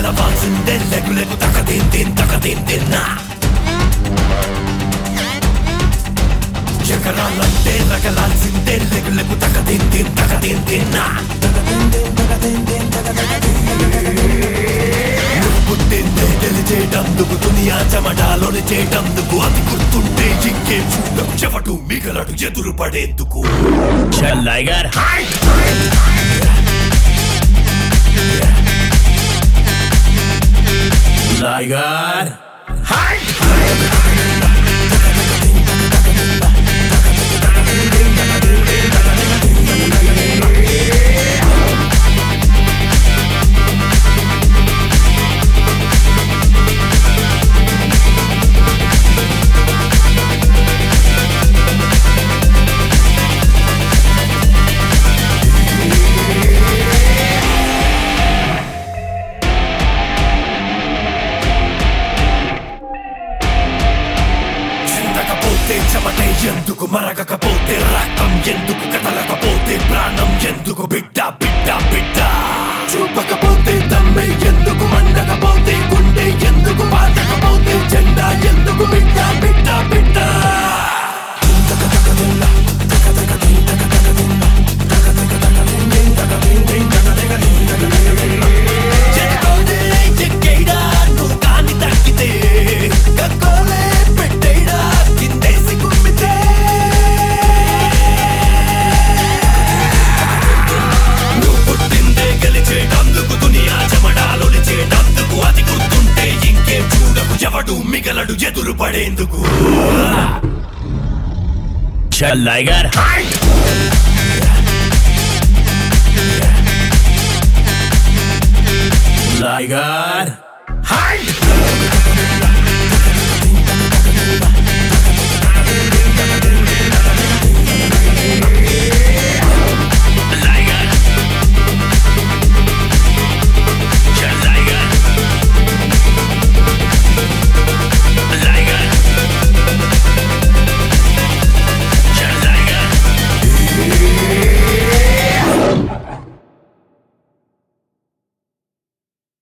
గెలవాల్సిందే లెగులెగు తకదిందిన్నా శకరాలంటే రగలాల్సిందే లెగులెగు తకదిందిన్నా పుట్టిందే గెలిచేటందుకు దునియా చెమటాలోని చేటందుకు అది గుర్తుంటే ఇంకే చూడకు చెవటు మిగలడు ఎదురు పడేందుకు Liger Liger చెమటే ఎందుకు మరగకపోతే రక్తం ఎందుకు కదలకపోతే ప్రాణం ఎందుకు బిడ్డ బిడ్డ బిడ్డ చూపకపోతే దమ్మే ఎందుకు మండకపోతే గుండె ఎందుకు బాధకపోతే జెండా ఎందుకు బిడ్డ బిడ్డ బిడ్డ నువ్వు కాని తగ్గితే గగ్గోలే పెట్టేడా కిందేసి గుమ్మితే నువ్వు పుట్టిందే గెలిచేటందుకు దునియా చెమడాలొలిచేటందుకు అది గుర్తుంటే ఇంకేం చూడకు ఎవడు మిగలడు ఎదురు పడేందుకు Liger Liger